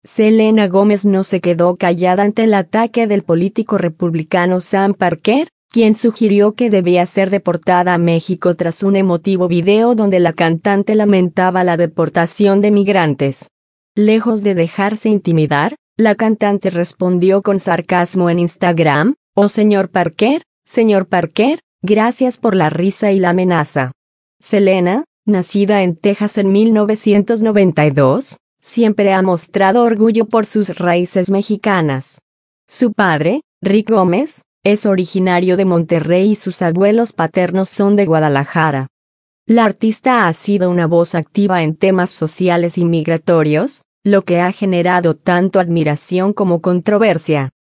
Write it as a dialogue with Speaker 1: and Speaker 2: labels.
Speaker 1: Selena Gómez no se quedó callada ante el ataque del político republicano Sam Parker, quien sugirió que debía ser deportada a México tras un emotivo video donde la cantante lamentaba la deportación de migrantes. Lejos de dejarse intimidar, la cantante respondió con sarcasmo en Instagram: «Oh señor Parker, gracias por la risa y la amenaza». Selena, nacida en Texas en 1992, siempre ha mostrado orgullo por sus raíces mexicanas. Su padre, Rick Gómez, es originario de Monterrey y sus abuelos paternos son de Guadalajara. La artista ha sido una voz activa en temas sociales y migratorios, lo que ha generado tanto admiración como controversia.